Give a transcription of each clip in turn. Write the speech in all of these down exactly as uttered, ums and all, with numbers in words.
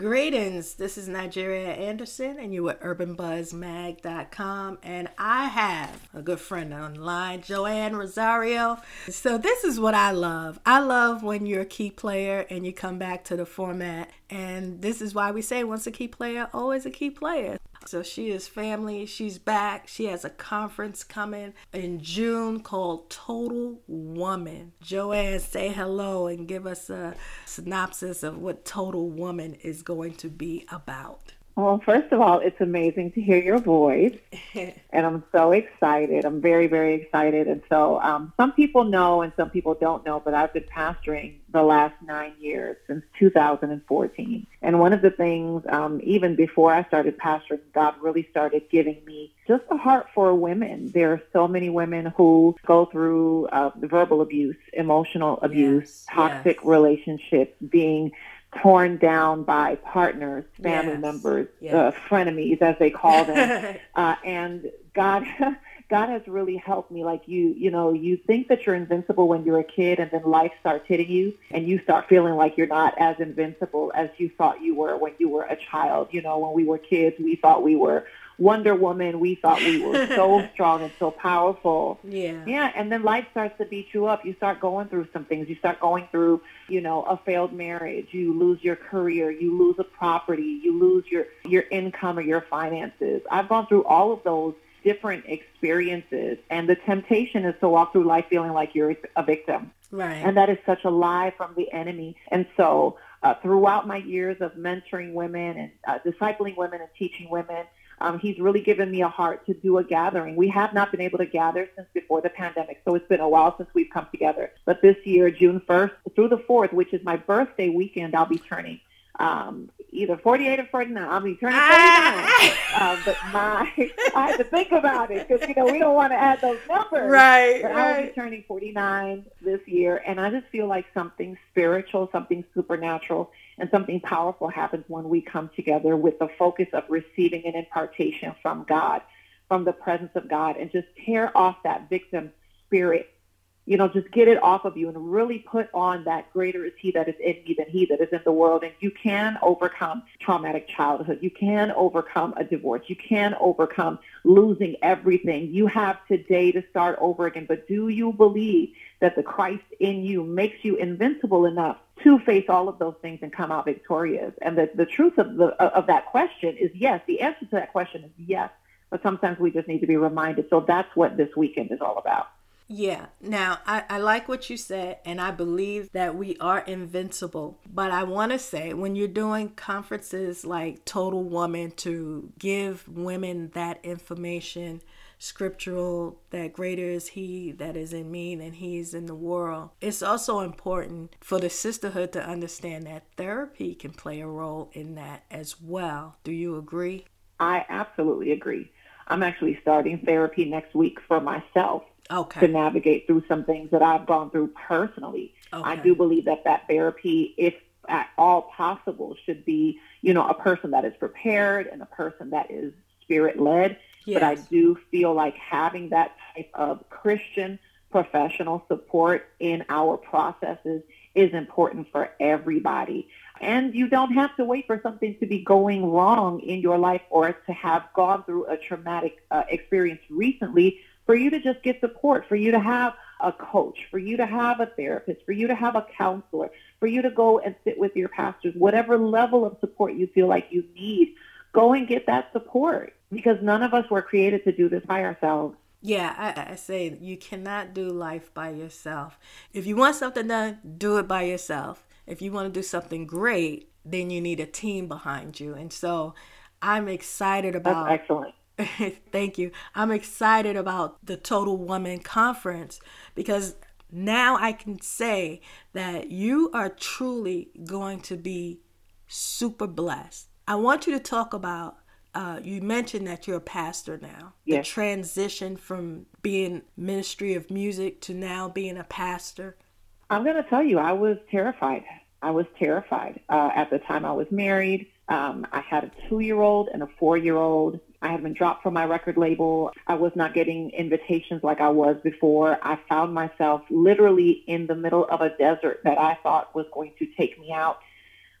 Greetings, this is Nigeria Anderson, and you're at urban buzz mag dot com, and I have a good friend online, Joanne Rosario. So this is what I love. I love when you're a key player and you come back to the format, and this is why we say once a key player, always a key player. So she is family. She's back. She has a conference coming in June called Total Woman. Joanne, say hello and give us a synopsis of what Total Woman is going to be about. Well, first of all, it's amazing to hear your voice, and I'm so excited. I'm very, very excited. And so um, some people know and some people don't know, but I've been pastoring the last nine years, since two thousand fourteen. And one of the things, um, even before I started pastoring, God really started giving me just a heart for women. There are so many women who go through uh, verbal abuse, emotional abuse, yes, toxic yes. relationships, being torn down by partners, family yes. members, yes. uh, frenemies, as they call them. uh, and God, God has really helped me. Like you, you know, you think that you're invincible when you're a kid, and then life starts hitting you, and you start feeling like you're not as invincible as you thought you were when you were a child. You know, when we were kids, we thought we were Wonder Woman. We thought we were so strong and so powerful. Yeah. Yeah. And then life starts to beat you up. You start going through some things. You start going through, you know, a failed marriage. You lose your career. You lose a property. You lose your, your income or your finances. I've gone through all of those different experiences. And the temptation is to walk through life feeling like you're a victim. Right. And that is such a lie from the enemy. And so uh, throughout my years of mentoring women and uh, discipling women and teaching women, Um, he's really given me a heart to do a gathering. We have not been able to gather since before the pandemic, so it's been a while since we've come together. But this year, June first through the fourth, which is my birthday weekend, I'll be turning um, either forty-eight or forty-nine. I'll be turning forty-nine. um, but my, I had to think about it because, you know, we don't want to add those numbers. Right, but right. I'll be turning forty-nine this year, and I just feel like something spiritual, something supernatural, and something powerful happens when we come together with the focus of receiving an impartation from God, from the presence of God, and just tear off that victim spirit. You know, just get it off of you and really put on that greater is he that is in me than he that is in the world. And you can overcome traumatic childhood. You can overcome a divorce. You can overcome losing everything. You have today to start over again. But do you believe that the Christ in you makes you invincible enough to face all of those things and come out victorious? And the, the truth of, the, of that question is yes. The answer to that question is yes. But sometimes we just need to be reminded. So that's what this weekend is all about. Yeah. Now, I, I like what you said, and I believe that we are invincible. But I want to say, when you're doing conferences like Total Woman to give women that information, scriptural, that greater is he that is in me than he is in the world, it's also important for the sisterhood to understand that therapy can play a role in that as well. Do you agree? I absolutely agree. I'm actually starting therapy next week for myself. Okay. To navigate through some things that I've gone through personally. Okay. I do believe that that therapy, if at all possible, should be, you know, a person that is prepared and a person that is spirit-led. Yes. But I do feel like having that type of Christian professional support in our processes is important for everybody. And you don't have to wait for something to be going wrong in your life or to have gone through a traumatic uh, experience recently for you to just get support, for you to have a coach, for you to have a therapist, for you to have a counselor, for you to go and sit with your pastors, whatever level of support you feel like you need, go and get that support, because none of us were created to do this by ourselves. Yeah, I, I say you cannot do life by yourself. If you want something done, do it by yourself. If you want to do something great, then you need a team behind you. And so I'm excited about... That's excellent. Thank you. I'm excited about the Total Woman Conference because now I can say that you are truly going to be super blessed. I want you to talk about, uh, you mentioned that you're a pastor now. Yes. The transition from being ministry of music to now being a pastor. I'm going to tell you, I was terrified. I was terrified. Uh, at the time I was married, um, I had a two-year-old and a four-year-old. I had been dropped from my record label. I was not getting invitations like I was before. I found myself literally in the middle of a desert that I thought was going to take me out.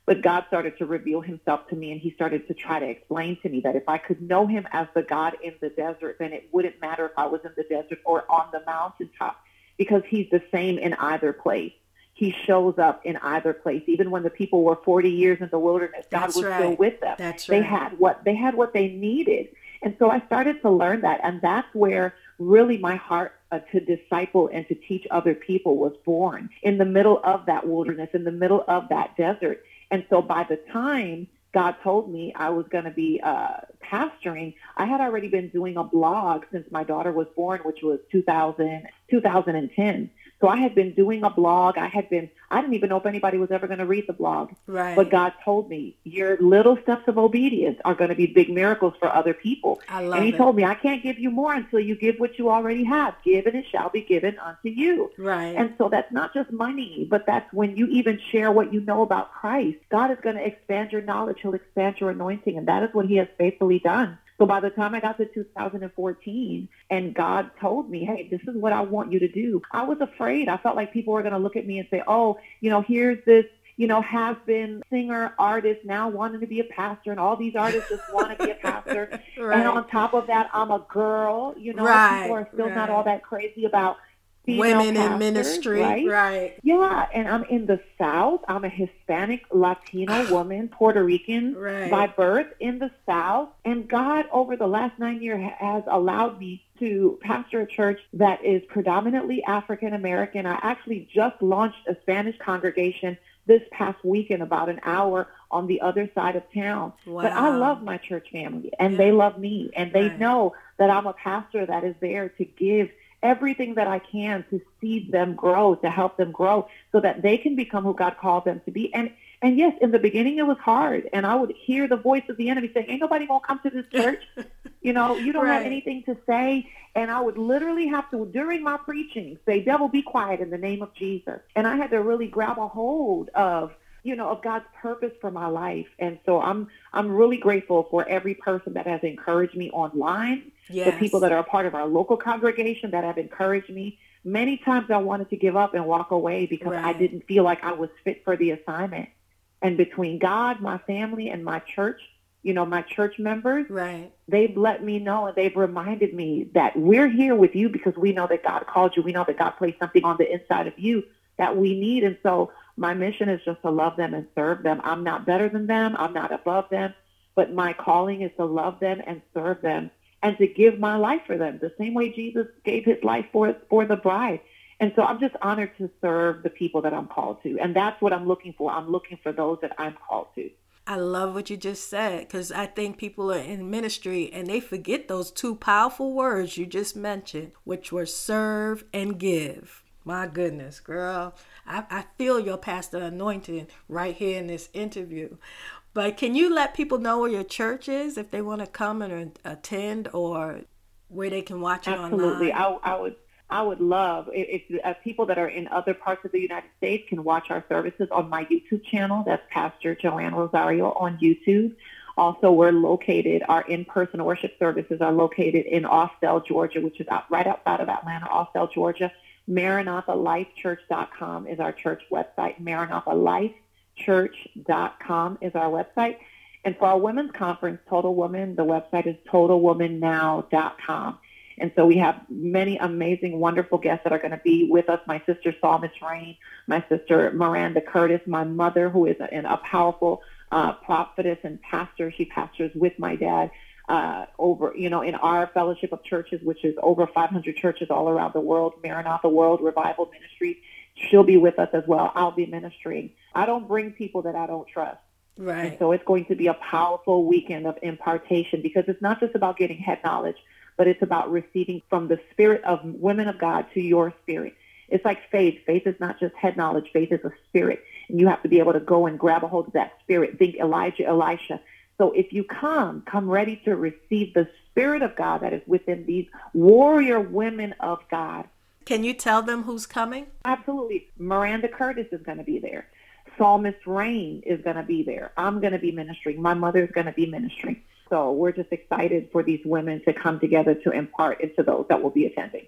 But God started to reveal himself to me, and he started to try to explain to me that if I could know him as the God in the desert, then it wouldn't matter if I was in the desert or on the mountaintop, because he's the same in either place. He shows up in either place. Even when the people were forty years in the wilderness, God That's was right. still with them. That's They right. had what they had what they needed. And so I started to learn that. And that's where really my heart uh, to disciple and to teach other people was born, in the middle of that wilderness, in the middle of that desert. And so by the time God told me I was going to be uh, pastoring, I had already been doing a blog since my daughter was born, which was two thousand, two thousand ten. So I had been doing a blog. I had been, I didn't even know if anybody was ever going to read the blog. Right. But God told me, your little steps of obedience are going to be big miracles for other people. I love and he it. told me, I can't give you more until you give what you already have. Give and it shall be given unto you. Right. And so that's not just money, but that's when you even share what you know about Christ. God is going to expand your knowledge. He'll expand your anointing. And that is what he has faithfully done. So by the time I got to two thousand fourteen and God told me, hey, this is what I want you to do, I was afraid. I felt like people were going to look at me and say, oh, you know, here's this, you know, has-been singer, artist, now wanting to be a pastor, and all these artists just want to be a pastor. Right. And on top of that, I'm a girl. You know, Right. people are still Right. not all that crazy about female Women pastors, in ministry. right? Right. Yeah, and I'm in the South. I'm a Hispanic, Latino woman, Puerto Rican Right. by birth in the South. And God, over the last nine years, ha- has allowed me to pastor a church that is predominantly African American. I actually just launched a Spanish congregation this past week in about an hour on the other side of town. Wow. But I love my church family, and Yeah. they love me, and they Right. know that I'm a pastor that is there to give everything that I can to see them grow, to help them grow so that they can become who God called them to be. And and yes, in the beginning it was hard, and I would hear the voice of the enemy saying, ain't nobody gonna come to this church. You know, you don't have Right. anything to say. And I would literally have to, during my preaching, say, devil, be quiet in the name of Jesus. And I had to really grab a hold of, you know, of God's purpose for my life. And so I'm I'm really grateful for every person that has encouraged me online, Yes. the people that are a part of our local congregation that have encouraged me. Many times I wanted to give up and walk away because I Right. didn't feel like I was fit for the assignment. And between God, my family, and my church, you know, my church members, Right. they've let me know, and they've reminded me that we're here with you because we know that God called you. We know that God placed something on the inside of you that we need. And so my mission is just to love them and serve them. I'm not better than them. I'm not above them. But my calling is to love them and serve them and to give my life for them, the same way Jesus gave his life for, for the bride. And so I'm just honored to serve the people that I'm called to. And that's what I'm looking for. I'm looking for those that I'm called to. I love what you just said, because I think people are in ministry and they forget those two powerful words you just mentioned, which were serve and give. My goodness, girl. I, I feel your pastor anointing right here in this interview. But can you let people know where your church is if they want to come and attend, or where they can watch it Absolutely. online? I, I would I would love if, if uh, people that are in other parts of the United States can watch our services on my YouTube channel. That's Pastor Joanne Rosario on YouTube. Also, we're located, our in-person worship services are located in Austell, Georgia, which is out, right outside of Atlanta, Austell, Georgia. Maranatha Life Church dot com is our church website. Maranatha Life Church dot com is our website. And for our women's conference, Total Woman, the website is total woman now dot com. And so we have many amazing, wonderful guests that are going to be with us. My sister, Psalmist Rain, my sister, Miranda Curtis, my mother, who is a, a powerful uh, prophetess and pastor. She pastors with my dad uh, over, you know, in our fellowship of churches, which is over five hundred churches all around the world, Maranatha World Revival Ministry. She'll be with us as well. I'll be ministering. I don't bring people that I don't trust. Right. And so it's going to be a powerful weekend of impartation, because it's not just about getting head knowledge, but it's about receiving from the spirit of women of God to your spirit. It's like faith. Faith is not just head knowledge. Faith is a spirit. And you have to be able to go and grab a hold of that spirit. Think Elijah, Elisha. So if you come, come ready to receive the spirit of God that is within these warrior women of God. Can you tell them who's coming? Absolutely. Miranda Curtis is going to be there. Psalmist Rain is going to be there. I'm going to be ministering. My mother is going to be ministering. So we're just excited for these women to come together to impart into those that will be attending.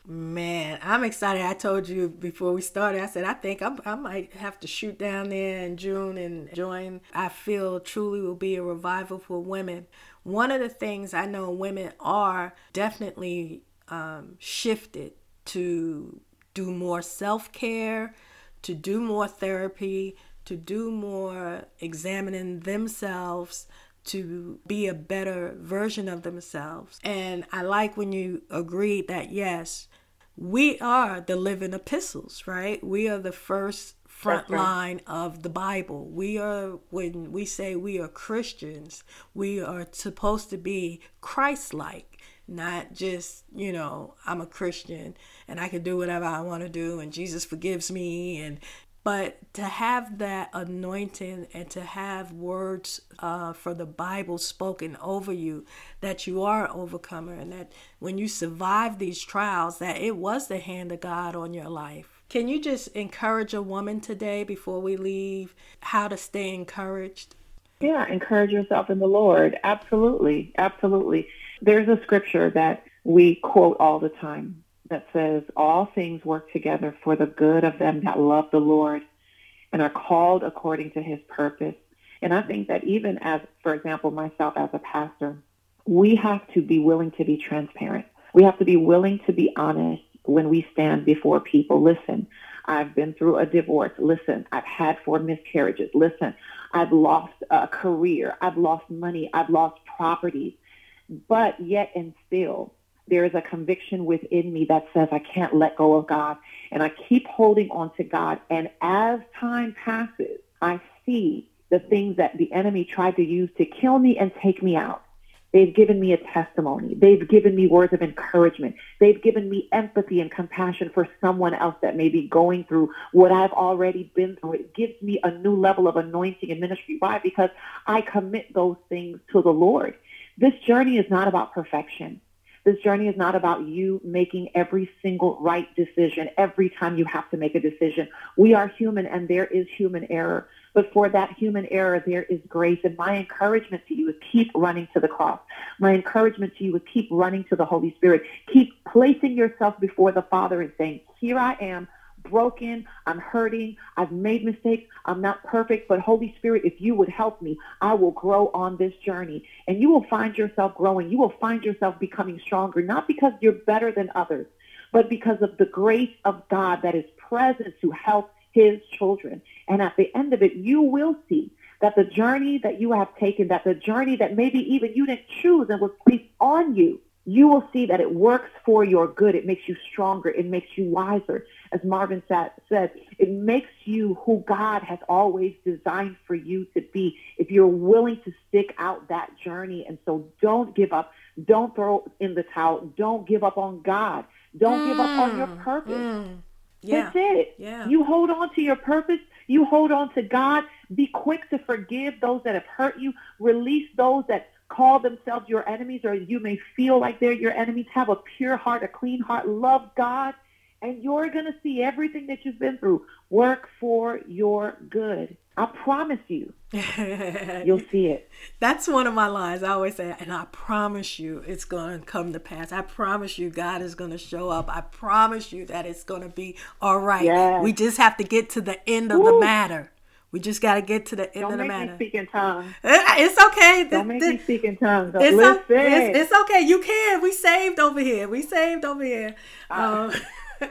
Man, I'm excited. I told you before we started, I said, I think I'm, I might have to shoot down there in June and join. I feel truly will be a revival for women. One of the things I know women are definitely um, shifted to do more self-care, to do more therapy, to do more examining themselves, to be a better version of themselves. And I like when you agreed that, yes, we are the living epistles, right? We are the first front right. line of the Bible. We are, when we say we are Christians, we are supposed to be Christ-like, not just, you know, I'm a Christian and I can do whatever I want to do and Jesus forgives me. And But to have that anointing and to have words uh, for the Bible spoken over you, that you are an overcomer, and that when you survive these trials, that it was the hand of God on your life. Can you just encourage a woman today before we leave how to stay encouraged? Yeah, encourage yourself in the Lord. Absolutely. Absolutely. There's a scripture that we quote all the time that says, all things work together for the good of them that love the Lord and are called according to his purpose. And I think that even as, for example, myself as a pastor, we have to be willing to be transparent. We have to be willing to be honest when we stand before people. Listen, I've been through a divorce. Listen, I've had four miscarriages. Listen, I've lost a career. I've lost money. I've lost property. But yet and still, there is a conviction within me that says I can't let go of God. And I keep holding on to God. And as time passes, I see the things that the enemy tried to use to kill me and take me out. They've given me a testimony. They've given me words of encouragement. They've given me empathy and compassion for someone else that may be going through what I've already been through. It gives me a new level of anointing in ministry. Why? Because I commit those things to the Lord. This journey is not about perfection. This journey is not about you making every single right decision every time you have to make a decision. We are human and there is human error. But for that human error, there is grace. And my encouragement to you is keep running to the cross. My encouragement to you is keep running to the Holy Spirit. Keep placing yourself before the Father and saying, here I am, broken, I'm hurting, I've made mistakes, I'm not perfect, but Holy Spirit, if you would help me, I will grow on this journey. And you will find yourself growing. You will find yourself becoming stronger, not because you're better than others, but because of the grace of God that is present to help his children. And at the end of it, you will see that the journey that you have taken, that the journey that maybe even you didn't choose and was placed on you, you will see that it works for your good. It makes you stronger. It makes you wiser. As Marvin said, it makes you who God has always designed for you to be if you're willing to stick out that journey. And so don't give up. Don't throw in the towel. Don't give up on God. Don't mm, give up on your purpose. Mm, yeah, That's it. Yeah. You hold on to your purpose. You hold on to God. Be quick to forgive those that have hurt you. Release those that call themselves your enemies, or you may feel like they're your enemies. Have a pure heart, a clean heart. Love God, and you're going to see everything that you've been through work for your good. I promise you, you'll see it. That's one of my lines. I always say, and I promise you it's going to come to pass. I promise you God is going to show up. I promise you that it's going to be all right. Yes. We just have to get to the end of Woo. the matter. We just got to get to the end Don't of the make matter. Me speak in tongues. It's okay. Don't make the, me speak in tongues. It's, Listen. it's, it's okay. You can. We saved over here. We saved over here. Uh. Um,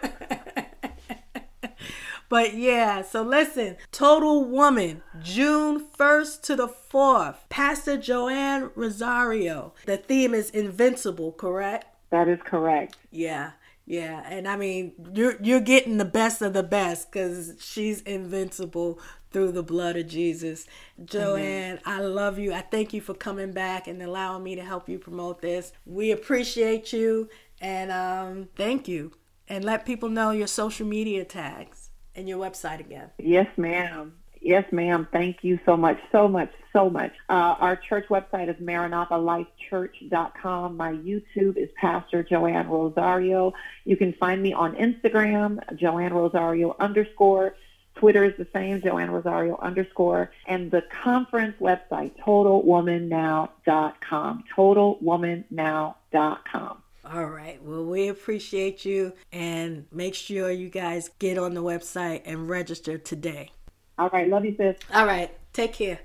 but yeah, so listen. Total Woman, June first to the fourth. Pastor Joanne Rosario. The theme is invincible, correct? That is correct. Yeah. Yeah, and I mean, you're you're getting the best of the best because she's invincible through the blood of Jesus. Joanne, mm-hmm. I love you. I thank you for coming back and allowing me to help you promote this. We appreciate you, and um, thank you. And let people know your social media tags and your website again. Yes, ma'am. Yes, ma'am. Thank you so much, so much, so much. Uh, our church website is maranatha life church dot com. My YouTube is Pastor Joanne Rosario. You can find me on Instagram, Joanne Rosario underscore. Twitter is the same, Joanne Rosario underscore. And the conference website, total woman now dot com. total woman now dot com. All right. Well, we appreciate you, and make sure you guys get on the website and register today. All right. Love you, sis. All right. Take care.